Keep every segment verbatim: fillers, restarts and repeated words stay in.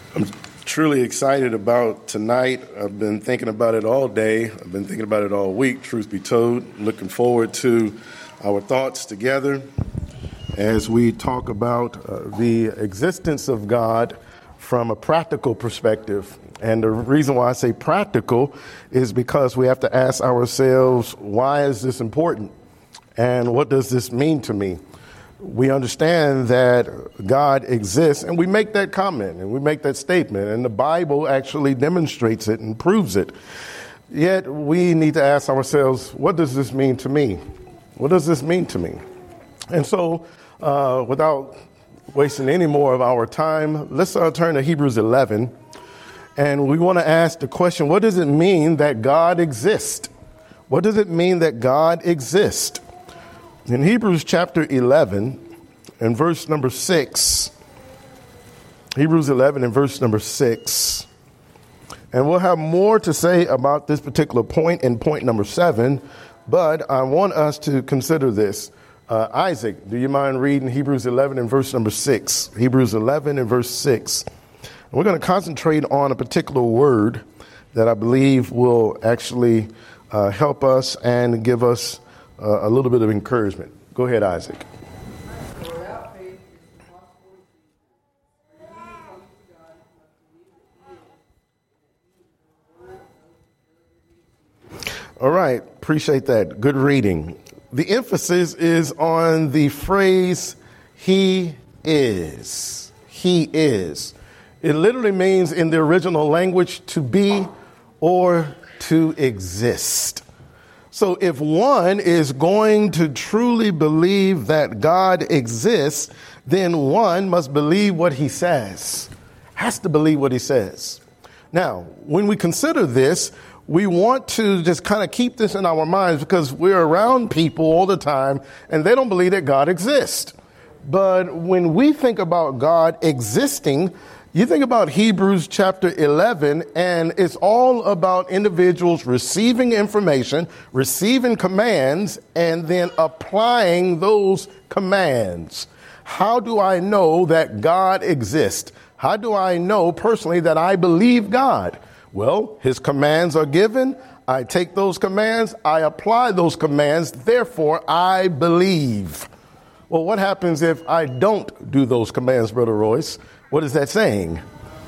I'm truly excited about tonight. I've been thinking about it all day. I've been thinking about it all week, truth be told. Looking forward to our thoughts together as we talk about uh, the existence of God from a practical perspective. And the reason why I say practical is because we have to ask ourselves, why is this important? And what does this mean to me? We understand that God exists, and we make that comment, and we make that statement, and the Bible actually demonstrates it and proves it. Yet we need to ask ourselves, what does this mean to me? What does this mean to me? And so, uh, without wasting any more of our time, let's uh, turn to Hebrews eleven, and we want to ask the question, what does it mean that God exists? What does it mean that God exists? In Hebrews chapter eleven and verse number six, Hebrews eleven and verse number six, and we'll have more to say about this particular point in point number seven, but I want us to consider this. Uh, Isaac, do you mind reading Hebrews eleven and verse number six? Hebrews eleven and verse six. And we're going to concentrate on a particular word that I believe will actually uh, help us and give us Uh, a little bit of encouragement. Go ahead, Isaac. All right. Appreciate that. Good reading. The emphasis is on the phrase, he is. He is. It literally means in the original language to be or to exist. So if one is going to truly believe that God exists, then one must believe what he says, has to believe what he says. Now, when we consider this, we want to just kind of keep this in our minds because we're around people all the time and they don't believe that God exists. But when we think about God existing, you think about Hebrews chapter eleven, and it's all about individuals receiving information, receiving commands, and then applying those commands. How do I know that God exists? How do I know personally that I believe God? Well, his commands are given. I take those commands. I apply those commands. Therefore, I believe. Well, what happens if I don't do those commands, Brother Royce? What is that saying?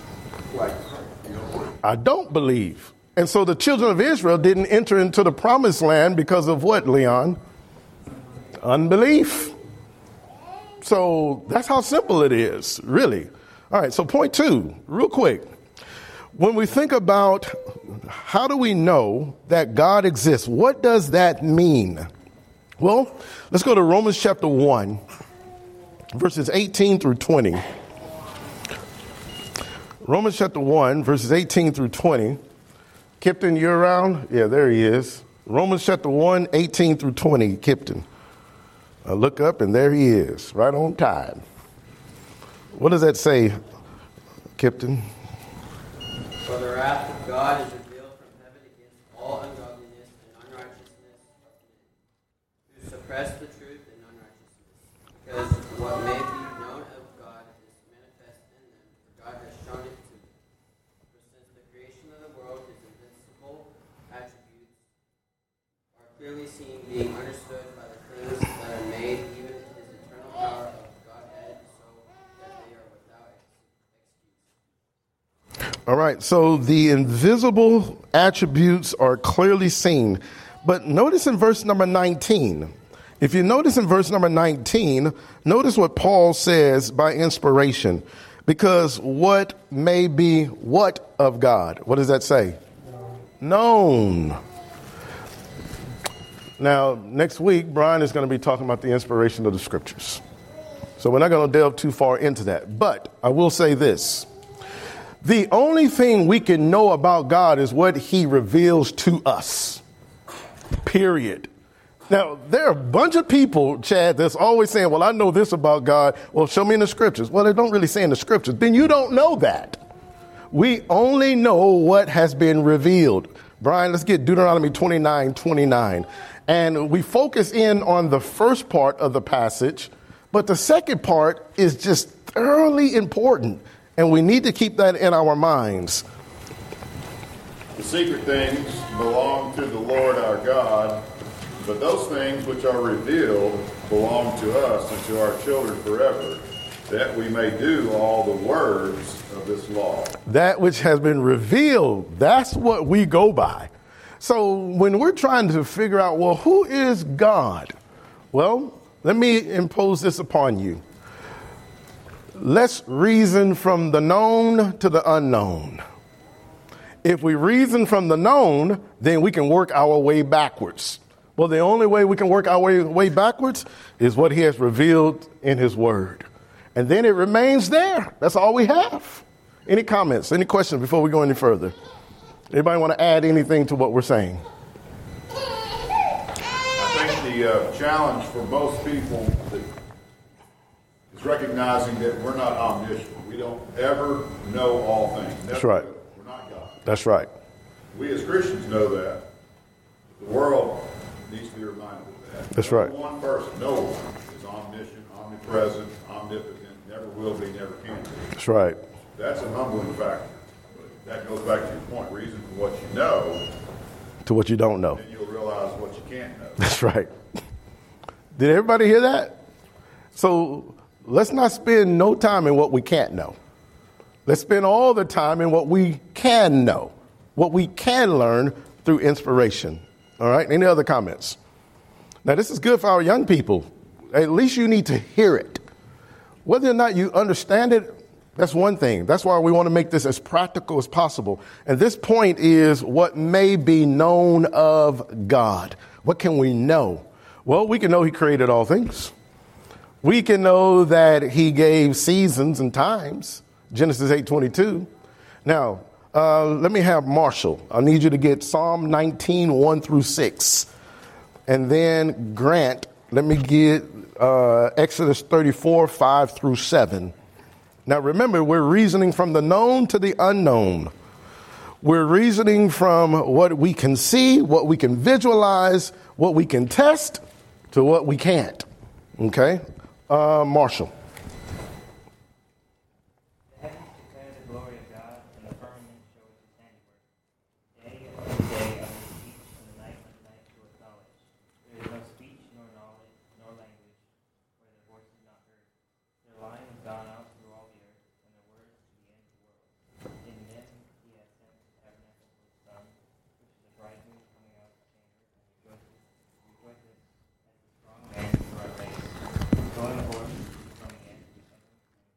I don't believe. And so the children of Israel didn't enter into the promised land because of what, Leon? Unbelief. So that's how simple it is, really. All right, so point two, real quick. When we think about how do we know that God exists, what does that mean? Well, let's go to Romans chapter one, verses eighteen through twenty. Romans chapter one, verses eighteen through twenty. Kipton, you're around? Yeah, there he is. Romans chapter one, eighteen through twenty, Kipton. I look up and there he is, right on time. What does that say, Kipton? For the wrath of God is revealed from heaven against all ungodliness and unrighteousness of men, who suppress the truth in unrighteousness. Because what may be known of God is manifest in them, for God has shown it to them. For since the creation of the world, his invincible attributes are clearly seen, being understood by the things that are made, even his eternal power of Godhead, so that they are without excuse. All right, so the invisible attributes are clearly seen. But notice in verse number nineteen, if you notice in verse number nineteen, notice what Paul says by inspiration. Because what may be what of God? What does that say? Known. Now, next week, Brian is going to be talking about the inspiration of the scriptures. So we're not going to delve too far into that. But I will say this. The only thing we can know about God is what he reveals to us. Period. Now, there are a bunch of people, Chad, that's always saying, well, I know this about God. Well, show me in the scriptures. Well, they don't really say in the scriptures. Then you don't know that. We only know what has been revealed. Brian, let's get Deuteronomy twenty-nine twenty-nine. And we focus in on the first part of the passage, but the second part is just thoroughly important. And we need to keep that in our minds. The secret things belong to the Lord our God, but those things which are revealed belong to us and to our children forever, that we may do all the words of this law. That which has been revealed, that's what we go by. So when we're trying to figure out, well, who is God? Well, let me impose this upon you. Let's reason from the known to the unknown. If we reason from the known, then we can work our way backwards. Well, the only way we can work our way, way backwards is what he has revealed in his word. And then it remains there. That's all we have. Any comments, any questions before we go any further? Anybody want to add anything to what we're saying? I think the uh, challenge for most people is recognizing that we're not omniscient. We don't ever know all things. Never That's right. will. We're not God. That's right. We as Christians know that. The world needs to be reminded of that. That's No right. one person, no one, is omniscient, omnipresent, omnipotent, never will be, never can be. That's right. That's an humbling factor. But that goes back to your point. Reason for what you know, To what you don't know. then you'll realize what you can't know. That's right. Did everybody hear that? So let's not spend no time in what we can't know. Let's spend all the time in what we can know, what we can learn through inspiration. All right. Any other comments? Now, this is good for our young people. At least you need to hear it. Whether or not you understand it, that's one thing. That's why we want to make this as practical as possible. And this point is what may be known of God. What can we know? Well, we can know he created all things. We can know that he gave seasons and times. Genesis eight twenty-two. Now, uh, let me have Marshall. I need you to get Psalm nineteen, one through six. And then Grant, let me get uh, Exodus thirty-four, five through seven. Now, remember, we're reasoning from the known to the unknown. We're reasoning from what we can see, what we can visualize, what we can test, to what we can't. Okay? Uh, Marshall. The heavens declare the glory of God, and the firmament shows his handiwork. Day unto day utters speech, and the night unto night showeth knowledge. There is no speech, nor knowledge, nor language, where their voice is not heard. Their line is gone out through all the earth, and their words to the end of the world. In them he has sent the tabernacle of the sun, which is a bridegroom coming out of the chamber, and rejoices, rejoices as a strong man for our race. Going the horse from the end to the end,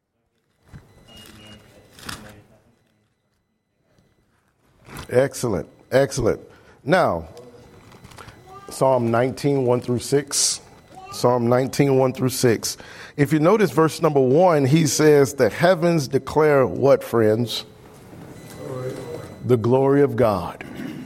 and unto the end of it, and there is nothing changed from the Excellent. Excellent. Now, Psalm nineteen, one through six. Psalm nineteen, one through six. If you notice verse number one, he says, the heavens declare what, friends? The glory of God.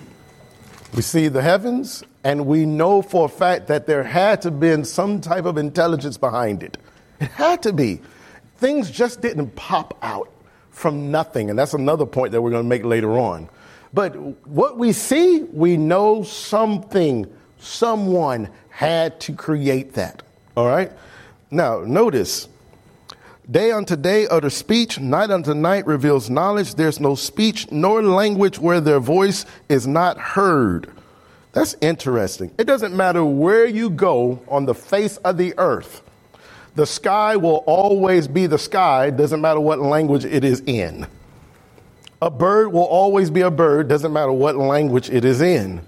We see the heavens, and we know for a fact that there had to have been some type of intelligence behind it. It had to be. Things just didn't pop out from nothing. And that's another point that we're going to make later on. But what we see, we know something, someone had to create that. All right. Now, notice, day unto day utter speech, night unto night reveals knowledge. There's no speech nor language where their voice is not heard. That's interesting. It doesn't matter where you go on the face of the earth. The sky will always be the sky. Doesn't matter what language it is in. A bird will always be a bird. Doesn't matter what language it is in.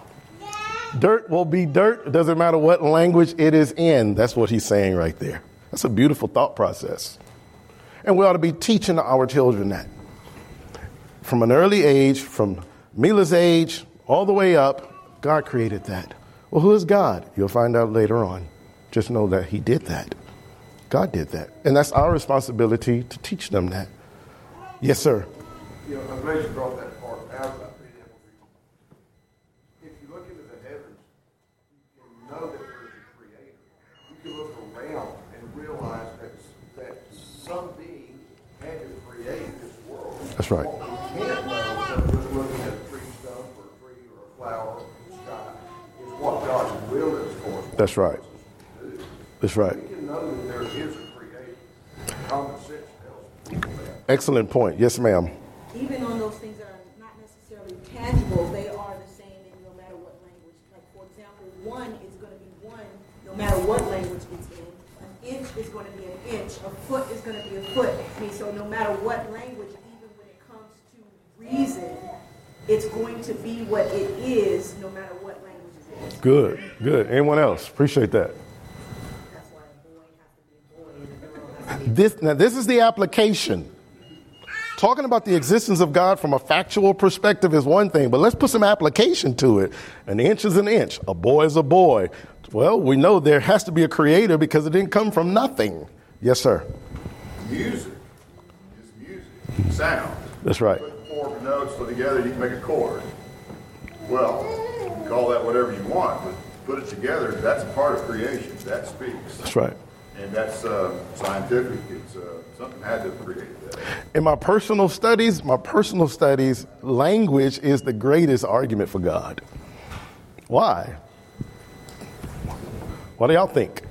Dirt will be dirt. Doesn't matter what language it is in. That's what he's saying right there. That's a beautiful thought process. And we ought to be teaching our children that. From an early age, from Mila's age, all the way up, God created that. Well, who is God? You'll find out later on. Just know that he did that. God did that. And that's our responsibility to teach them that. Yes, sir. You know, I'm glad you brought that part out about being able to. If you look into the heavens, you can know that there's a creator. You can look around and realize that, that some being had to create this world. That's right. What we can't know, but just looking at a tree stump or a tree or a flower in the sky, is what God's will is for us. That's right. That's right. We can know that there is a creator. Common sense tells people that. Excellent point. Yes, ma'am. Even on those things that are not necessarily tangible, they are the same in no matter what language. Like, for example, one is going to be one no matter what language it's in. An inch is going to be an inch. A foot is going to be a foot. I mean, so no matter what language, even when it comes to reason, it's going to be what it is no matter what language it is. Good, good. Anyone else? Appreciate that. That's why a boy has to be a boy and a girl has to be a girl. This, now, this is the application. Talking about the existence of God from a factual perspective is one thing, but let's put some application to it. An inch is an inch. A boy is a boy. Well, we know there has to be a creator because it didn't come from nothing. Yes, sir. Music is music, sound. That's right. Put four notes together, you can make a chord. Well, you can call that whatever you want, but put it together, that's a part of creation. That speaks. That's right. And that's uh, scientific. It's uh, something had to create that. In my personal studies, my personal studies, language is the greatest argument for God. Why? What do y'all think?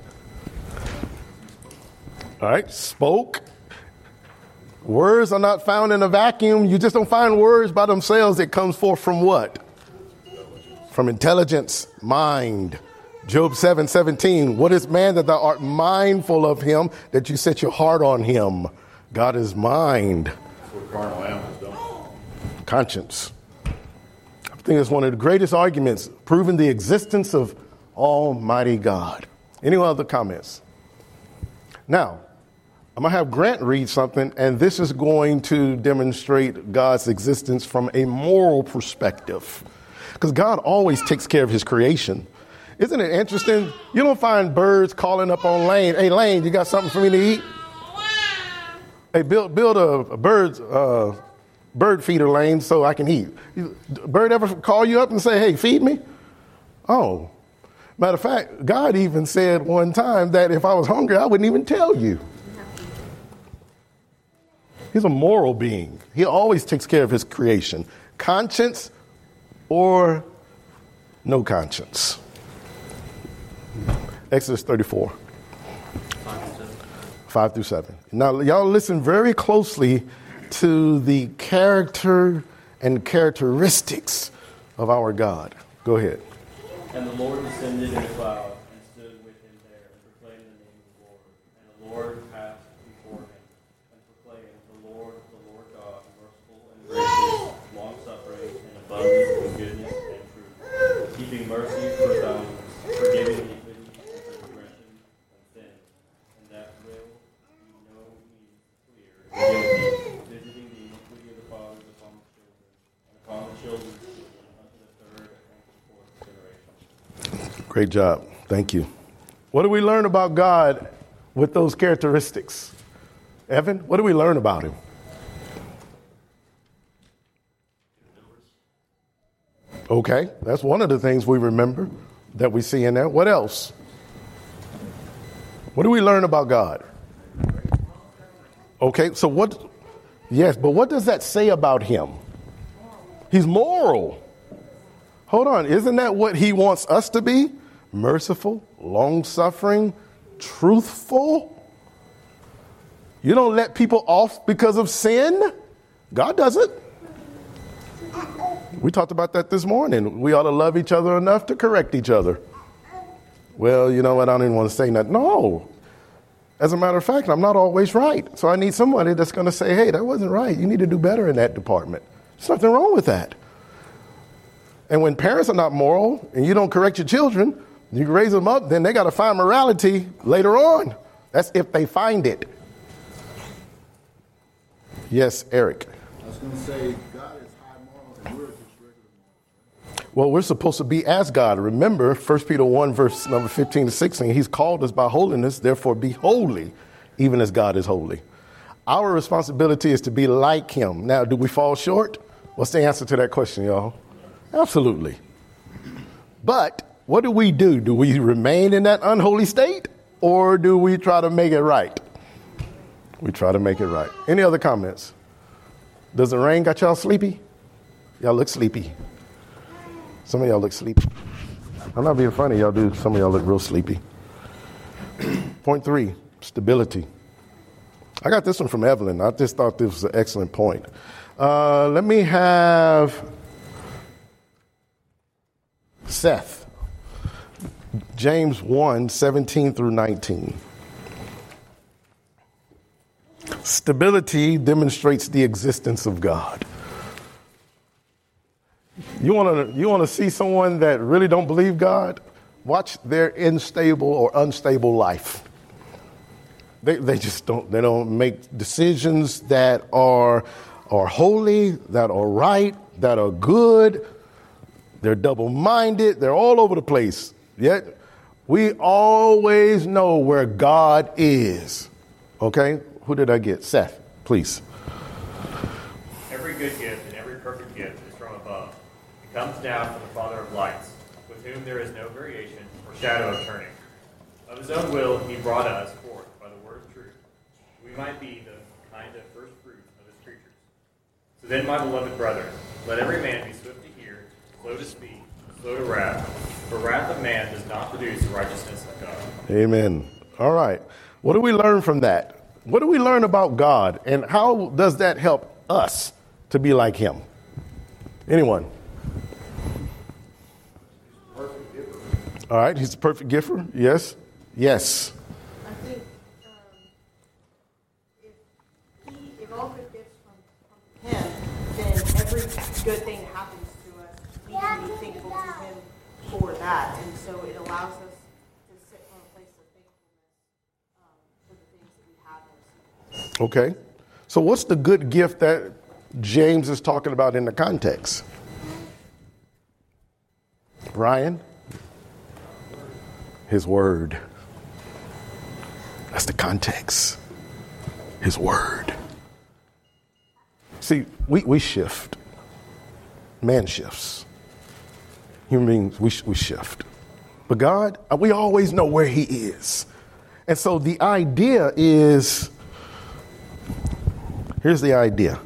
All right, spoke. Words are not found in a vacuum. You just don't find words by themselves. It comes forth from what? From intelligence, mind. Job seven seventeen. What is man that thou art mindful of him, that you set your heart on him? God is mind. That's what carnal animals don't. Conscience. I think it's one of the greatest arguments proving the existence of Almighty God. Any other comments? Now, I'm going to have Grant read something, and this is going to demonstrate God's existence from a moral perspective. Because God always takes care of his creation. Isn't it interesting? You don't find birds calling up on Lane. Hey, Lane, you got something for me to eat? Hey, build build a, a bird uh, bird feeder, Lane, so I can eat. Bird ever call you up and say, hey, feed me? Oh. Matter of fact, God even said one time that if I was hungry, I wouldn't even tell you. He's a moral being. He always takes care of his creation. Conscience or no conscience. Exodus thirty-four, five through seven. Now, y'all listen very closely to the character and characteristics of our God. Go ahead. And the Lord descended in a cloud and stood with him there and proclaimed the name of the Lord. And the Lord passed before him and proclaimed, the Lord, the Lord God, merciful and gracious, long-suffering and abundant in goodness and truth, keeping mercy for thousands, forgiving iniquity and transgression and sin, and that will be no means clear and guilty, visiting the iniquity of the fathers upon the children, and upon the children's children unto the third and to the fourth generation. Great job. Thank you. What do we learn about God with those characteristics? Evan, what do we learn about him? Okay, that's one of the things we remember that we see in there. What else? What do we learn about God? Okay, so what? Yes, but what does that say about him? He's moral. Hold on, isn't that what he wants us to be? Merciful, long-suffering, truthful. You don't let people off because of sin. God does it. We talked about that this morning. We ought to love each other enough to correct each other. Well, you know what? I don't even want to say that. No. As a matter of fact, I'm not always right. So I need somebody that's going to say, hey, that wasn't right. You need to do better in that department. There's nothing wrong with that. And when parents are not moral and you don't correct your children, you raise them up, then they got to find morality later on. That's if they find it. Yes, Eric. I was going to say, God is high morals and we're just regular morals. Well, we're supposed to be as God. Remember, First Peter one, verse number fifteen to sixteen, he's called us by holiness, therefore be holy, even as God is holy. Our responsibility is to be like him. Now, do we fall short? What's the answer to that question, y'all? Absolutely. But what do we do? Do we remain in that unholy state or do we try to make it right? We try to make it right. Any other comments? Does the rain got y'all sleepy? Y'all look sleepy. Some of y'all look sleepy. I'm not being funny. Y'all do. Some of y'all look real sleepy. Point three, stability. I got this one from Evelyn. I just thought this was an excellent point. Uh, let me have Seth. James one, seventeen through nineteen. Stability demonstrates the existence of God. You want to you want to see someone that really don't believe God? Watch their unstable or unstable life. They they just don't they don't make decisions that are are holy, that are right, that are good. They're double-minded. They're all over the place. Yet we always know where God is. Okay? Who did I get? Seth, please. Every good gift and every perfect gift is from above. It comes down from the Father of lights, with whom there is no variation or shadow of turning. Of his own will he brought us forth by the word of truth. We might be the kind of first fruit of his creatures. So then, my beloved brethren, let every man be swift to hear, slow to speak, slow to wrath. For wrath of man does not produce the righteousness of God. Amen. All right. What do we learn from that? What do we learn about God, and how does that help us to be like him? Anyone? Perfect giver. All right, he's a perfect giver. Yes. Yes. I think um, if, he, if all good gifts from, from him, then every good thing that happens to us, we can be thankful to him for that. And so it allows us to sit from a place of thankfulness um, for the things that we have in us. Okay. So what's the good gift that James is talking about in the context? Brian? His word. That's the context. His word. See, we, we shift. Man shifts. Human beings, we, we shift. But God, we always know where he is. And so the idea is, here's the idea.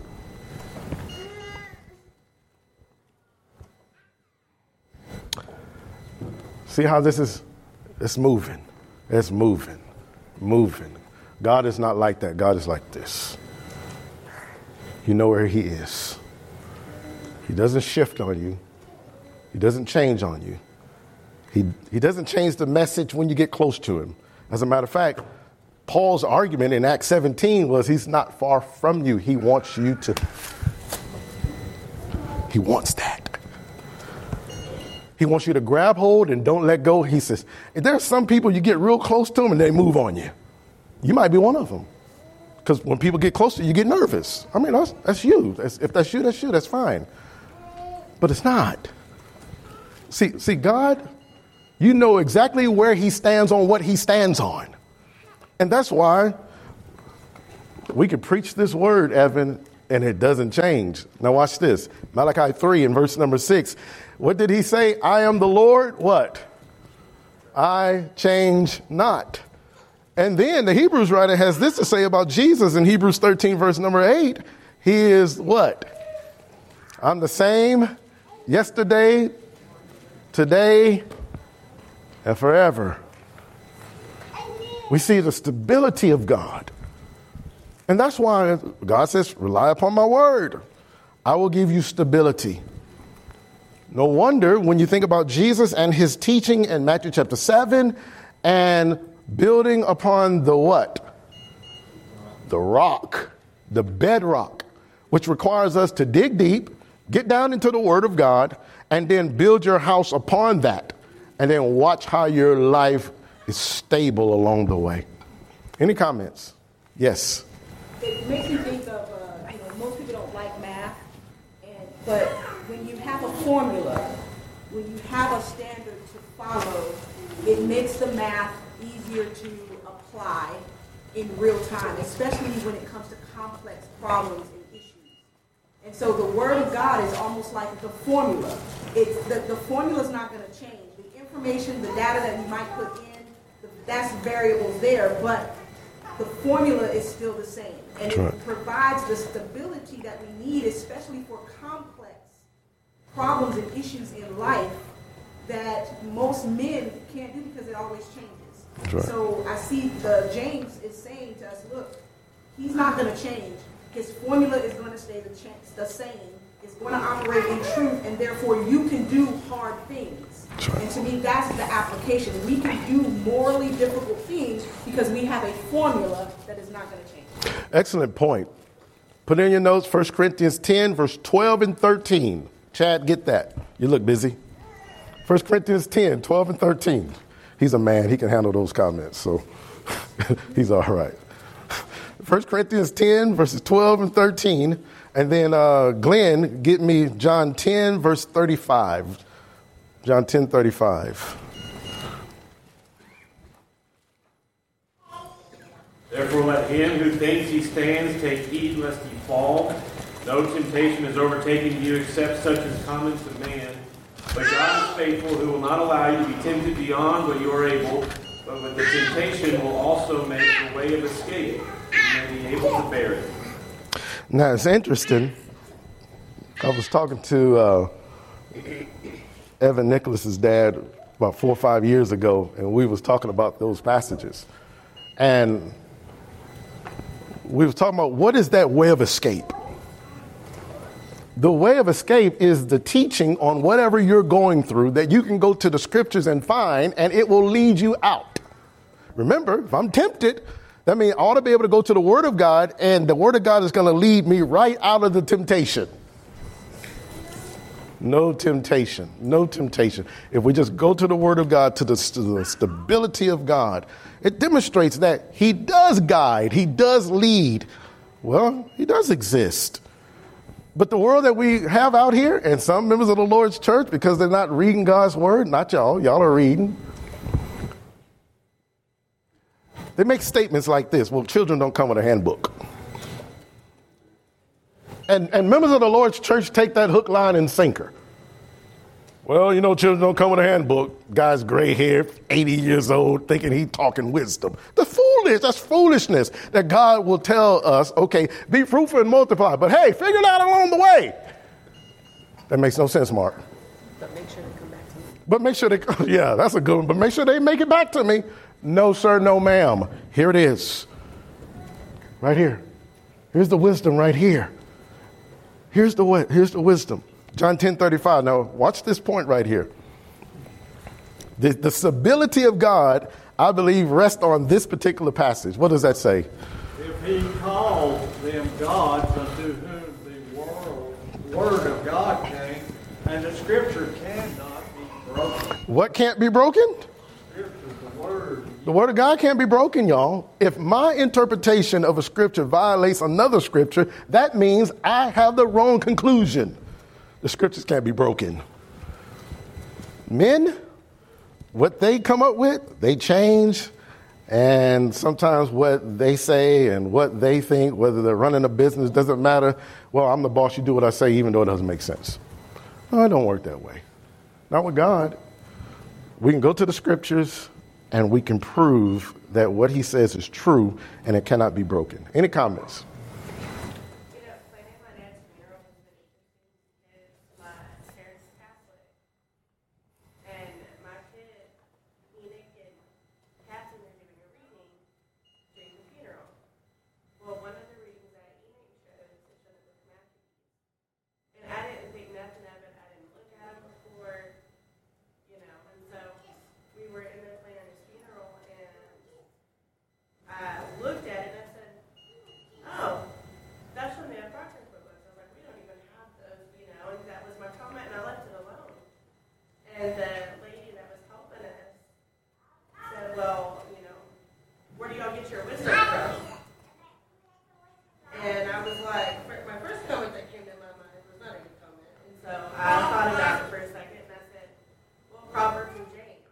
See how this is? It's moving. It's moving. Moving. God is not like that. God is like this. You know where he is. He doesn't shift on you. He doesn't change on you. He, he doesn't change the message when you get close to him. As a matter of fact, Paul's argument in Acts seventeen was he's not far from you. He wants you to. He wants that. He wants you to grab hold and don't let go. He says, there are some people you get real close to them and they move on you. You might be one of them. Because when people get close to you, you get nervous. I mean, that's, that's you. That's, if that's you, that's you. That's fine. But it's not. See, see, God, you know exactly where he stands on what he stands on. And that's why we can preach this word, Evan, and it doesn't change. Now watch this. Malachi three in verse number six. What did he say? I am the Lord. What? I change not. And then the Hebrews writer has this to say about Jesus in Hebrews thirteen, verse number eight. He is what? I'm the same yesterday, today, and forever. We see the stability of God. And that's why God says, rely upon my word. I will give you stability. No wonder when you think about Jesus and his teaching in Matthew chapter seven and building upon the what? The rock, the bedrock, which requires us to dig deep, get down into the word of God, and then build your house upon that. And then watch how your life is stable along the way. Any comments? Yes. It makes me think of, uh, you know, most people don't like math, and but when you have a formula, when you have a standard to follow, it makes the math easier to apply in real time, especially when it comes to complex problems and issues. And so the Word of God is almost like the formula. It's the, the formula is not going to change. The information, the data that you might put in, that's variables there, but the formula is still the same. And That's it right. provides the stability that we need, especially for complex problems and issues in life that most men can't do because it always changes. That's right. So I see the James is saying to us, look, He's not going to change. His formula is going to stay the, cha- the same. It's going to operate in truth, and therefore you can do hard things. Right. And to me, that's the application. We can do morally difficult things because we have a formula that is not going to change. Excellent point. Put in your notes, First Corinthians ten, verse twelve and thirteen. Chad, get that. You look busy. First Corinthians ten, twelve and thirteen. He's a man. He can handle those comments, so he's all right. First Corinthians ten, verses twelve and thirteen. And then uh, Glenn, get me John ten, verse thirty-five. John ten, thirty-five. Therefore let him who thinks he stands take heed lest he fall. No temptation is overtaking you except such as common to man. But God is faithful, who will not allow you to be tempted beyond what you are able, but with the temptation will also make the way of escape, that you may be able to bear it. Now, it's interesting. I was talking to uh, Evan Nicholas's dad about four or five years ago, and we was talking about those passages. And we was talking about what is that way of escape? The way of escape is the teaching on whatever you're going through that you can go to the scriptures and find, and it will lead you out. Remember, if I'm tempted, that means I ought to be able to go to the Word of God, and the Word of God is going to lead me right out of the temptation. No temptation. No temptation. If we just go to the Word of God, to the, to the stability of God, it demonstrates that He does guide. He does lead. Well, He does exist. But the world that we have out here, and some members of the Lord's church, because they're not reading God's Word, not y'all, y'all are reading. They make statements like this. Well, children don't come with a handbook. And, and members of the Lord's church take that hook, line, and sinker. Well, you know, children don't come with a handbook. Guy's gray hair, eighty years old, thinking he's talking wisdom. The foolish, that's foolishness that God will tell us, okay, be fruitful and multiply. But hey, figure it out along the way. That makes no sense, Mark. But make sure they come back to me. But make sure they, yeah, that's a good one. But make sure they make it back to me. No, sir, no, ma'am. Here it is. Right here. Here's the wisdom right here. Here's the here's the wisdom. John ten, thirty-five. Now, watch this point right here. The, the stability of God, I believe, rests on this particular passage. What does that say? If he calls them gods unto whom the world, word of God came, and the scripture cannot be broken. What can't be broken? Scripture, the word. The word of God can't be broken, y'all. If my interpretation of a scripture violates another scripture, that means I have the wrong conclusion. The scriptures can't be broken. Men, what they come up with, they change. And sometimes what they say and what they think, whether they're running a business, doesn't matter. Well, I'm the boss, you do what I say, even though it doesn't make sense. No, it don't work that way. Not with God. We can go to the scriptures and we can prove that what he says is true and it cannot be broken. Any comments? You know, planning my dad's funeral has been interesting because my parents are Catholic. And my kid, Enoch and Captain, are giving a reading during the funeral. Well, one of the readings that Enoch chose is from the book of Matthew. And I didn't think nothing of it. I didn't look at him before, you know, and so we were in there planning his funeral, and I looked at it and I said, oh, that's from the apocryphal books. I was like, we don't even have those, you know, and that was my comment, and I left it alone. And the lady that was helping us said, well, you know, where do y'all get your wisdom from? And I was like, my first comment that came to my mind was not a good comment. And so I thought about it for a second, and I said, well, Proverbs and James.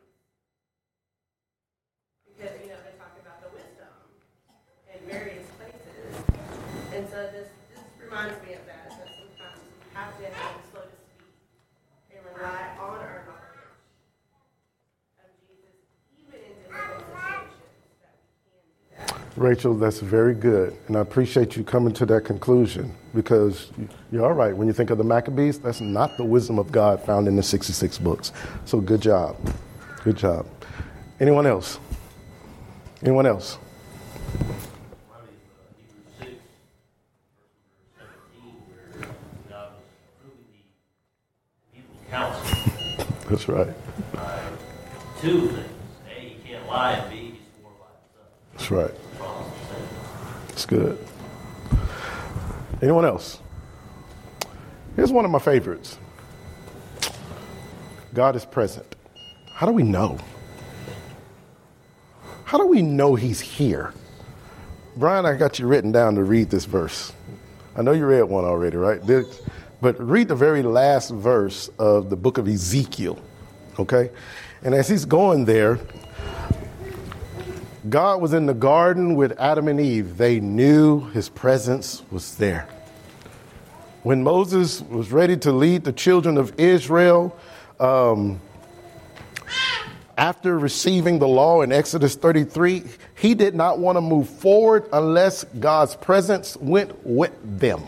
Because, you know, they talk about the wisdom in various places. And so this, this reminds me of that, that sometimes we have to have slow to speak and rely on our knowledge of Jesus, even in difficult situations, that we can do that. Rachel, that's very good. And I appreciate you coming to that conclusion because you're all right. When you think of the Maccabees, that's not the wisdom of God found in the sixty-six books. So good job. Good job. Anyone else? Anyone else? That's right. Uh, two things. A, you can't lie, and B, he swore by himself. That's right. That's good. Anyone else? Here's one of my favorites. God is present. How do we know? How do we know he's here? Brian, I got you written down to read this verse. I know you read one already, right? But read the very last verse of the book of Ezekiel, okay? And as he's going there, God was in the garden with Adam and Eve. They knew his presence was there. When Moses was ready to lead the children of Israel, um, after receiving the law in Exodus thirty-three, he did not want to move forward unless God's presence went with them.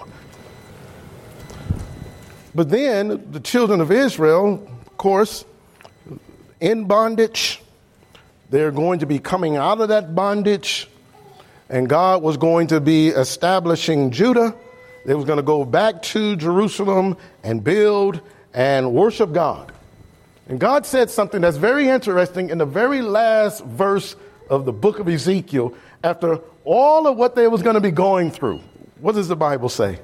But then the children of Israel, of course, in bondage, they're going to be coming out of that bondage, and God was going to be establishing Judah. They was going to go back to Jerusalem and build and worship God. And God said something that's very interesting in the very last verse of the book of Ezekiel. After all of what they was going to be going through, what does the Bible say?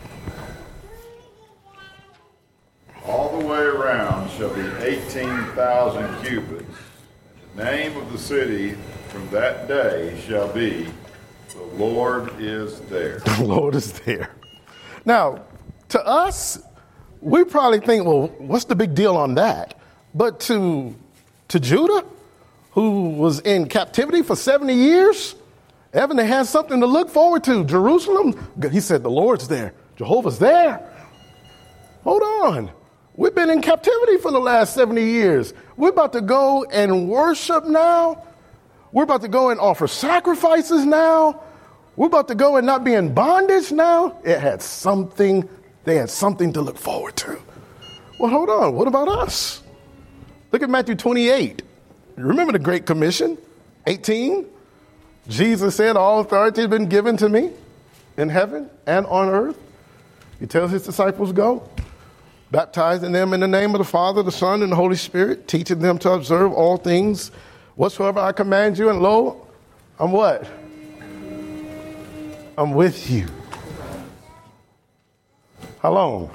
All the way around shall be eighteen thousand cubits. The name of the city from that day shall be, the Lord is there. The Lord is there. Now, to us, we probably think, well, what's the big deal on that? But to to Judah, who was in captivity for seventy years, Evan, they had something to look forward to. Jerusalem, he said, the Lord's there. Jehovah's there. Hold on. We've been in captivity for the last seventy years. We're about to go and worship now. We're about to go and offer sacrifices now. We're about to go and not be in bondage now. It had something, they had something to look forward to. Well, hold on. What about us? Look at Matthew twenty-eight. Remember the Great Commission? eighteen. Jesus said, all authority has been given to me in heaven and on earth. He tells his disciples, go, baptizing them in the name of the Father, the Son, and the Holy Spirit, teaching them to observe all things whatsoever I command you. And lo, I'm what? I'm with you. How long?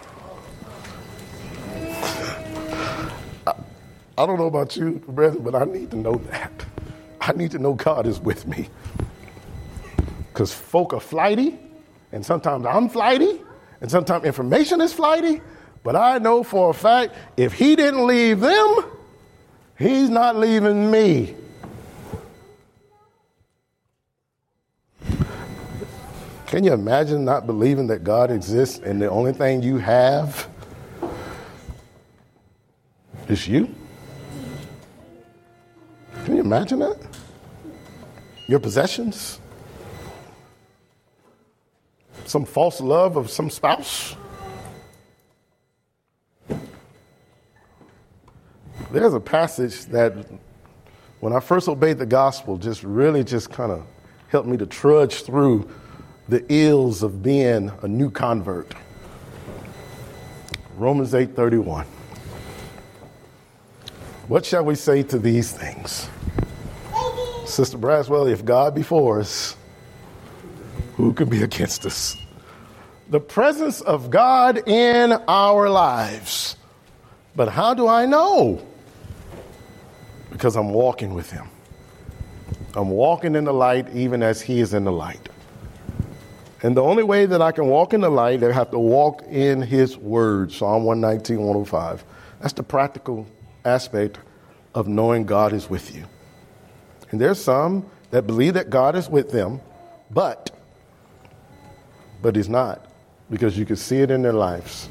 I don't know about you, brethren, but I need to know that. I need to know God is with me. Because folk are flighty, and sometimes I'm flighty, and sometimes information is flighty, but I know for a fact, if he didn't leave them, he's not leaving me. Can you imagine not believing that God exists and the only thing you have is you? Can you imagine that? Your possessions? Some false love of some spouse? There's a passage that when I first obeyed the gospel just really just kind of helped me to trudge through the ills of being a new convert. Romans eight thirty-one. What shall we say to these things? Sister Braswell, if God be for us, who can be against us? The presence of God in our lives. But how do I know? Because I'm walking with him. I'm walking in the light even as he is in the light. And the only way that I can walk in the light, I have to walk in his word. Psalm one nineteen, one oh five. That's the practical aspect of knowing God is with you. And there's some that believe that God is with them, but, but he's not, because you can see it in their lives.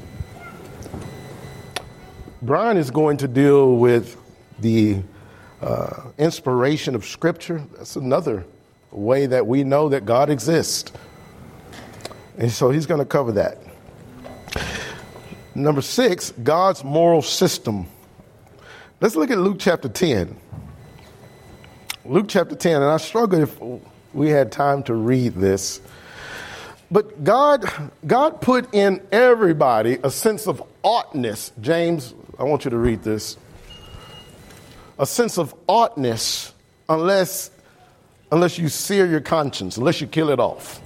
Brian is going to deal with the uh, inspiration of Scripture. That's another way that we know that God exists. And so he's going to cover that. Number six, God's moral system. Let's look at Luke chapter ten. Luke chapter ten, and I struggle if we had time to read this. But God, God put in everybody a sense of oughtness. James, I want you to read this. a sense of oughtness unless, unless you sear your conscience, unless you kill it off.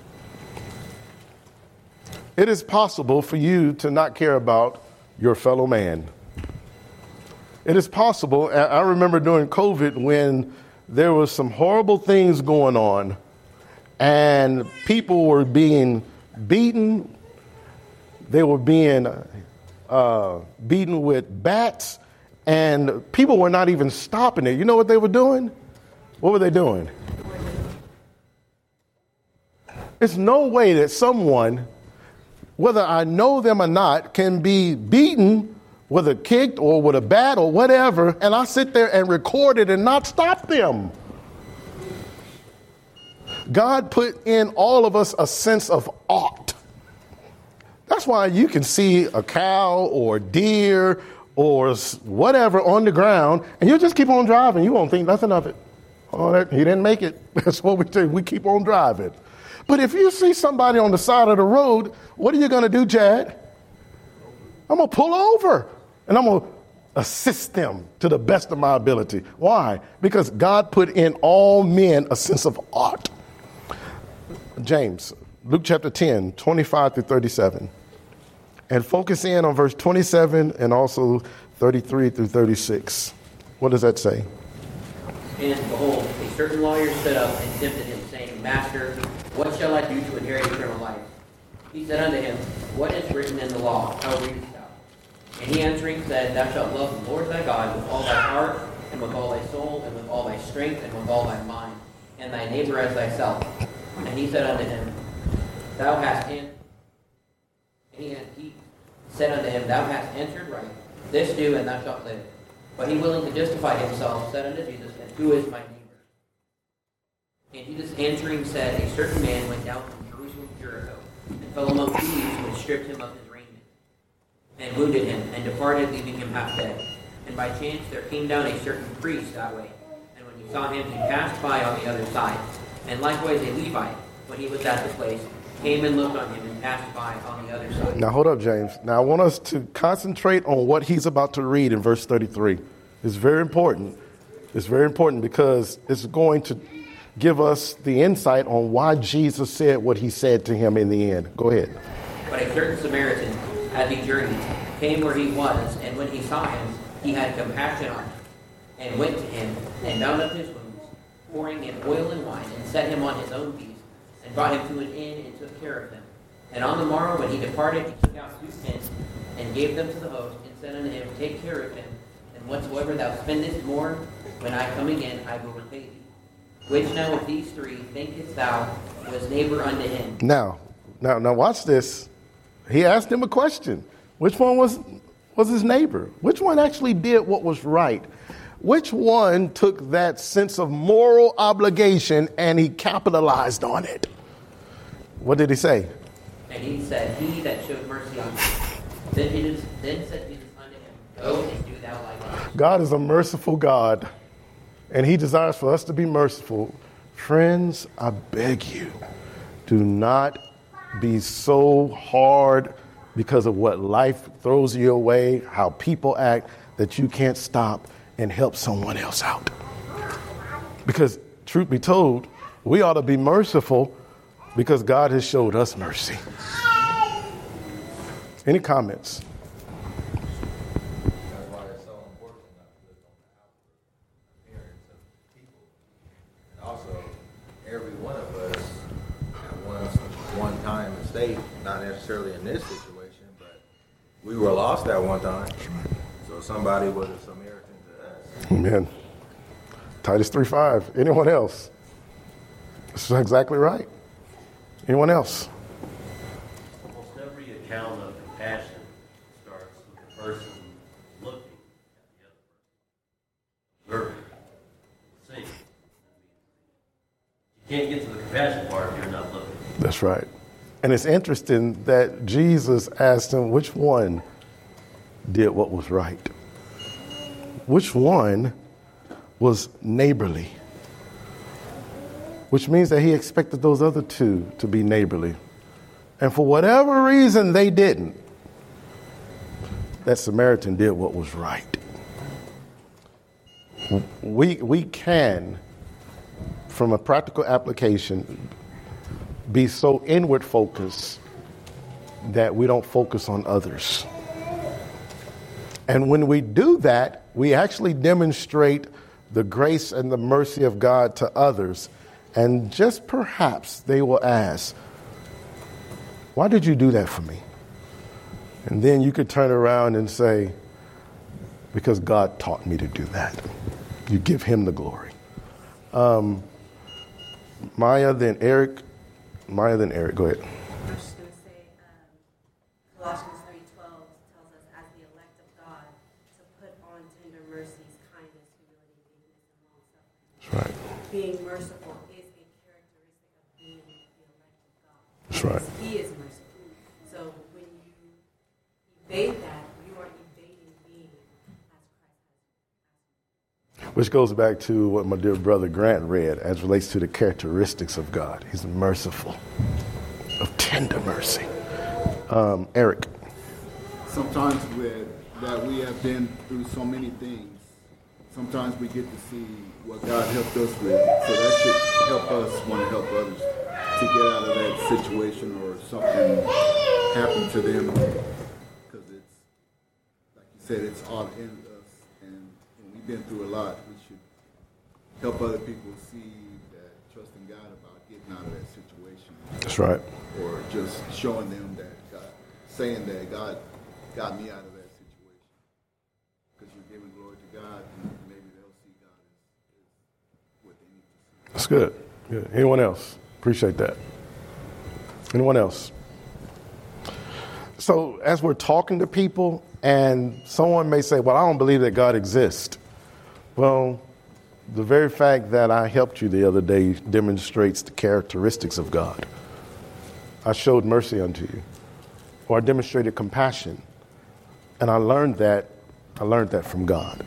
It is possible for you to not care about your fellow man. It is possible. I remember during COVID when there was some horrible things going on and people were being beaten. They were being uh, beaten with bats, and people were not even stopping it. You know what they were doing? What were they doing? It's no way that someone, whether I know them or not, can be beaten, whether kicked or with a bat or whatever, and I sit there and record it and not stop them. God put in all of us a sense of ought. That's why you can see a cow or a deer or whatever on the ground, and you just keep on driving. You won't think nothing of it. Oh, that, he didn't make it. That's what we do. We keep on driving. But if you see somebody on the side of the road, what are you going to do, Chad? I'm going to pull over, and I'm going to assist them to the best of my ability. Why? Because God put in all men a sense of ought. James, Luke chapter ten, twenty-five through thirty-seven. And focus in on verse twenty-seven and also thirty-three through thirty-six. What does that say? And behold, a certain lawyer stood up and tempted him, saying, Master, what shall I do to inherit eternal life? He said unto him, What is written in the law? How readest thou? And he answering said, Thou shalt love the Lord thy God with all thy heart, and with all thy soul, and with all thy strength, and with all thy mind, and thy neighbor as thyself. And he said unto him, Thou hast answered. And he, he said unto him, Thou hast answered right. This do, and thou shalt live. But he, willing to justify himself, said unto Jesus, And who is my neighbor? And Jesus answering said, A certain man went down from Jerusalem to Jericho, and fell among thieves, which stripped him of his raiment, and wounded him, and departed, leaving him half dead. And by chance there came down a certain priest that way, and when he saw him, he passed by on the other side. And likewise a Levite, when he was at the place, came and looked on him and passed by on the other side. Now hold up, James. Now I want us to concentrate on what he's about to read in verse thirty-three. It's very important. It's very important because it's going to give us the insight on why Jesus said what he said to him in the end. Go ahead. But a certain Samaritan, as he journeyed, came where he was, and when he saw him, he had compassion on him, and went to him, and bound up his wounds, pouring in oil and wine, and set him on his own beast, and brought him to an inn, and took care of him. And on the morrow, when he departed, he took out two pence, and gave them to the host, and said unto him, Take care of him, and whatsoever thou spendest more, when I come again, I will repay thee. Which now of these three thinkest thou was neighbor unto him? Now, now, now watch this. He asked him a question. Which one was, was his neighbor? Which one actually did what was right? Which one took that sense of moral obligation and he capitalized on it? What did he say? And he said, He that showed mercy on him. Then, he just, then said Jesus unto him, Go and do thou likewise. God is a merciful God, and he desires for us to be merciful. Friends, I beg you, do not be so hard because of what life throws you away, how people act, that you can't stop and help someone else out. Because truth be told, we ought to be merciful because God has showed us mercy. Any comments? That's why it's so important not to look on the outward appearance of people. And also, every one of us at one, one time and state, not necessarily in this situation, but we were lost at one time. So somebody was a Samaritan to us. Amen. Titus three five. Anyone else? This is exactly right. Anyone else? Almost every account of compassion starts with the person looking at the other person. Observing. Seeing. You can't get to the compassion part if you're not looking. That's right. And it's interesting that Jesus asked him which one did what was right. Which one was neighborly? Which means that he expected those other two to be neighborly. And for whatever reason they didn't, that Samaritan did what was right. we we can, from a practical application, be so inward focused that we don't focus on others. And when we do that, we actually demonstrate the grace and the mercy of God to others. And just perhaps they will ask, why did you do that for me? And then you could turn around and say, because God taught me to do that. You give him the glory. Um, Maya, then Eric. Maya, then Eric. Go ahead. I was just going to say, um, Colossians three twelve tells us, as the elect of God, to put on tender mercies, kindness, humility, meekness, and long suffering. That's right. Being merciful is a characteristic of being the elect of God. That's right. Because he is merciful. So when you evade that, you are evading being as Christ has. Which goes back to what my dear brother Grant read as relates to the characteristics of God. He's merciful, of tender mercy. Um, Eric. Sometimes with, that we have been through so many things, sometimes we get to see what God helped us with. So that should help us want to help others to get out of that situation or something happened to them. Because it's, like you said, it's all in us. And when we've been through a lot, we should help other people see that trusting God about getting out of that situation. That's right. Or just showing them that God, saying that God got me out of that situation. Because you're giving glory to God, and maybe they'll see God as, as what they need to see. That's good. Good. Anyone else? Appreciate that. Anyone else? So as we're talking to people, and someone may say, well, I don't believe that God exists. Well, the very fact that I helped you the other day demonstrates the characteristics of God. I showed mercy unto you, or I demonstrated compassion. And I learned that, I learned that from God.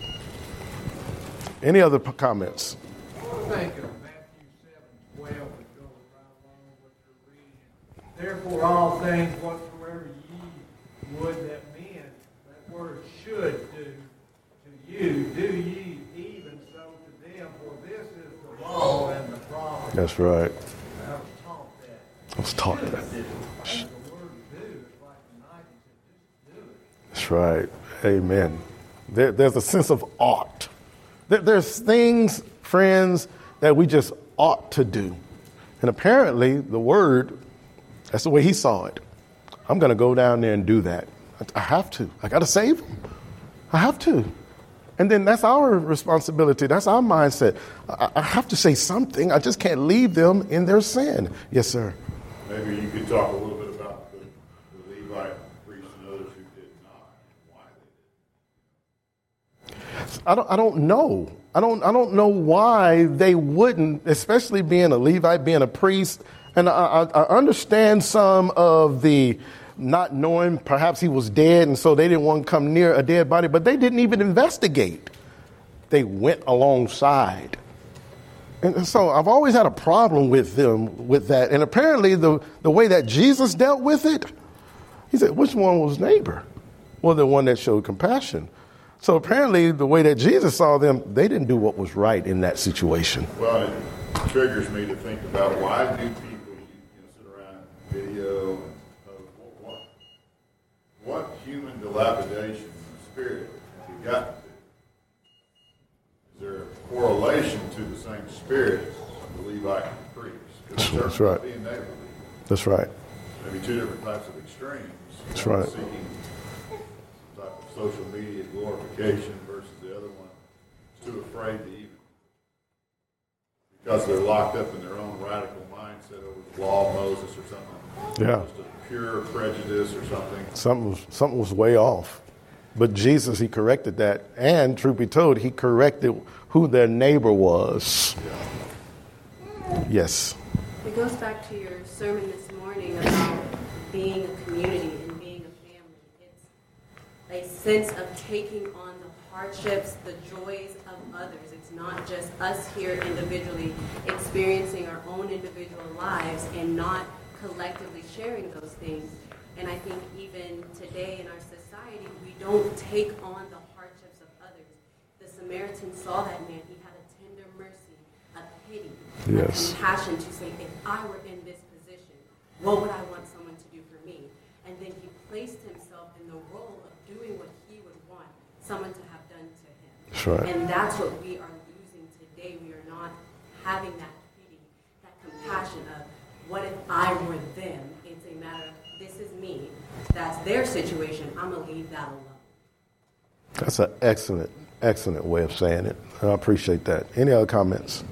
Any other p- comments? Think of Matthew seven twelve, that goes right along with what you're reading. Therefore, all things whatsoever ye would that men, that word should do to you, do ye even so to them, for this is the law and the prophets. That's right. I was taught that. I was taught that. The word do is like a knife, he said, just do it. That's right. Amen. There, there's a sense of ought. There, there's things, friends, that we just ought to do. And apparently, the word, that's the way he saw it. I'm going to go down there and do that. I, I have to. I got to save them. I have to. And then that's our responsibility. That's our mindset. I, I have to say something. I just can't leave them in their sin. Yes, sir. Maybe you could talk a little bit about the, the Levite priests and others who did not, and why they did. I don't. I don't know. I don't. I don't know why they wouldn't, especially being a Levite, being a priest. And I, I, I understand some of the not knowing. Perhaps he was dead, and so they didn't want to come near a dead body. But they didn't even investigate. They went alongside. And so I've always had a problem with them with that. And apparently the, the way that Jesus dealt with it, he said, which one was neighbor? Well, the one that showed compassion. So apparently the way that Jesus saw them, they didn't do what was right in that situation. Well, it triggers me to think about why do people you know, sit around video and post, what, what human dilapidation of spirit have you gotten to? Is there a correlation to the same spirit of the Levite and the priest? That's right. Being neighborly. That's right. Maybe two different types of extremes. That's right. Seeking some type of social media glorification versus the other one is too afraid to even, because they're locked up in their own radical mindset over the law of Moses or something. Yeah. Just a pure prejudice or something. Something was, something was way off. But Jesus, he corrected that. And truth be told, he corrected who their neighbor was. Yeah. Yes. It goes back to your sermon this morning about being a community and being a family. It's a sense of taking on the hardships, the joys of others. It's not just us here individually experiencing our own individual lives and not collectively sharing those things. And I think even today in our society, we don't take on the hardships of others. The Samaritan saw that man, he had a tender mercy, a pity, Yes. a compassion to say, if I were in this position, what would I want someone to do for me? And then he placed himself in the role of doing what he would want someone to have done to him. That's right. And that's what we are losing today. We are not having that pity, that compassion of, what if I were them? It's a matter of, this is me, that's their situation, I'm going to leave that alone. That's an excellent, excellent way of saying it. I appreciate that. Any other comments?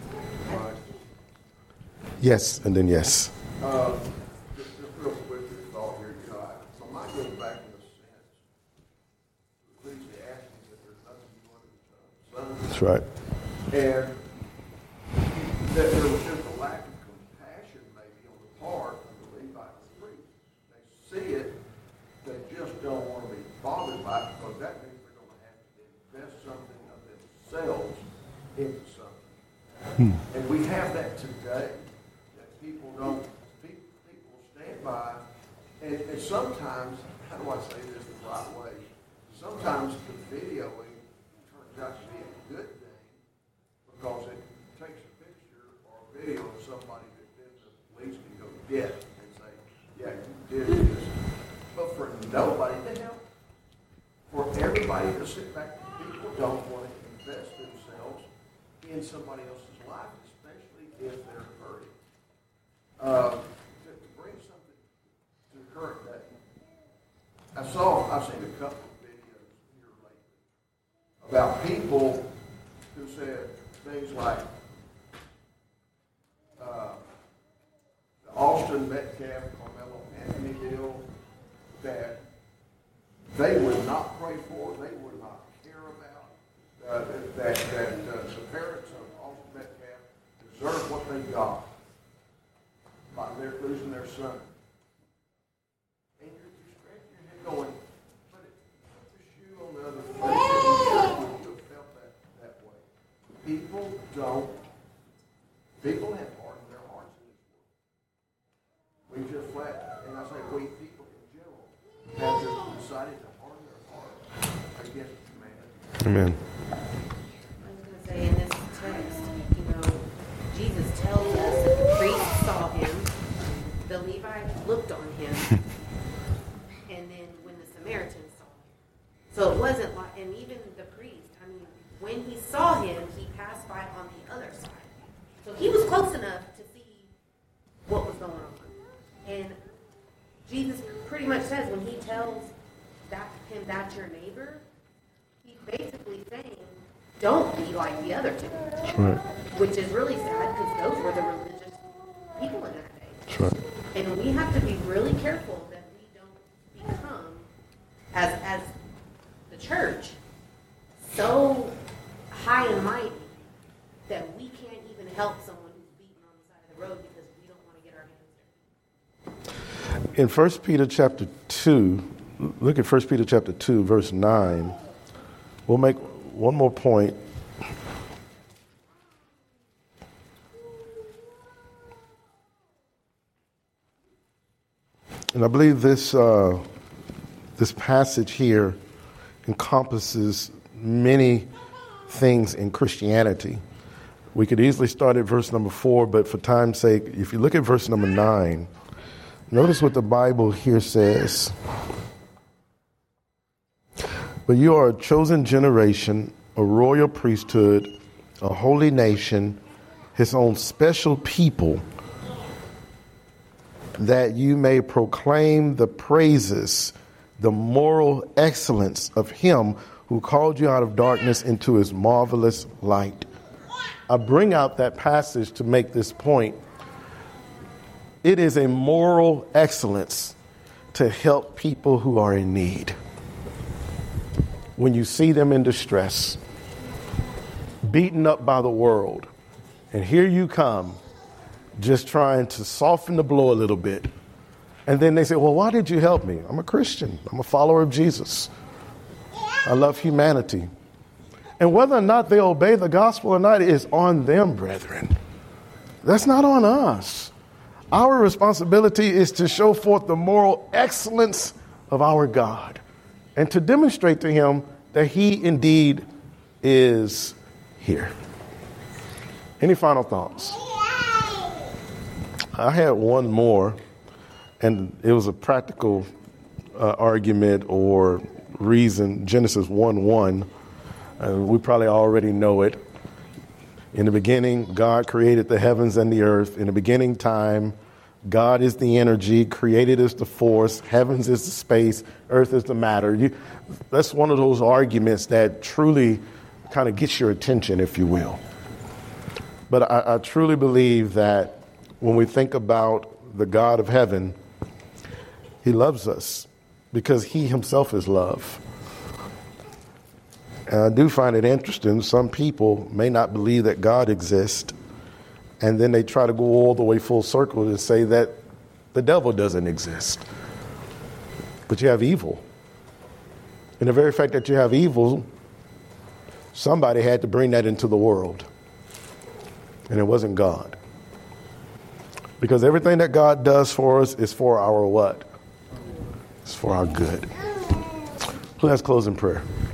Yes, and then yes. Uh, just, just real quick, your thought here, you know, I, so my goes back in a sense to Ecclesiastes that there's nothing you want to son. That's right. And that there was just a lack of compassion maybe on the part of the Levite priest. They see it, they just don't want to be bothered by it because that means they're going to have to invest something of themselves into something. Hmm. And we have that today. People don't, people, people stand by, and, and sometimes, how do I say this the right way? Sometimes the videoing turns out to be a good thing because it takes a picture or a video of somebody that then the police can go get and say, yeah, you did this. But for nobody to help, for everybody to sit back, people don't want to invest themselves in somebody else's life, especially if they're hurting. Uh, to, to bring something to the current day, I saw, I've seen a couple of videos here lately about people who said things like uh, the Austin Metcalf, Carmelo Anthony deal that they would not pray for, they would not care about, uh, that, that, that uh, the parents of Austin Metcalf deserve what they got by their losing their son. And you're, you're scratching your head going, put, it, put the shoe on the other foot. You have felt that, that way. People don't, people have hardened their hearts in this world. We just flat, and I say we, people in general, have just decided to harden their heart against humanity. Amen. I was going to say in this text, you know, Jesus tells us that the priest saw him, the Levite looked on him, and then when the Samaritan saw him. So it wasn't like, and even the priest, I mean, when he saw him, he passed by on the other side. So he was close enough to see what was going on. And Jesus pretty much says when he tells that him that's your neighbor, he's basically saying, don't be like the other two. That's right. Which is really sad because those were the religious people in that day. That's right. And we have to be really careful that we don't become, as as the church, so high and mighty that we can't even help someone who's beaten on the side of the road because we don't want to get our hands dirty. In First Peter chapter two, look at First Peter chapter two, verse nine. We'll make one more point. And I believe this uh, this passage here encompasses many things in Christianity. We could easily start at verse number four, but for time's sake, if you look at verse number nine, notice what the Bible here says. But you are a chosen generation, a royal priesthood, a holy nation, his own special people, that you may proclaim the praises, the moral excellence of him who called you out of darkness into his marvelous light. I bring out that passage to make this point. It is a moral excellence to help people who are in need. When you see them in distress, beaten up by the world, and here you come, just trying to soften the blow a little bit. And then they say, well, why did you help me? I'm a Christian. I'm a follower of Jesus. I love humanity. And whether or not they obey the gospel or not is on them, brethren. That's not on us. Our responsibility is to show forth the moral excellence of our God and to demonstrate to him that he indeed is here. Any final thoughts? I had one more, and it was a practical uh, argument or reason. Genesis one one, uh, we probably already know it. In the beginning, God created the heavens and the earth. In the beginning time, God is the energy, created is the force, heavens is the space, earth is the matter. You, that's one of those arguments that truly kind of gets your attention, if you will. But I, I truly believe that when we think about the God of heaven, he loves us because he himself is love. And I do find it interesting. Some people may not believe that God exists, and then they try to go all the way full circle and say that the devil doesn't exist. But you have evil. And the very fact that you have evil, somebody had to bring that into the world. And it wasn't God. Because everything that God does for us is for our what? It's for our good. Let's close in prayer.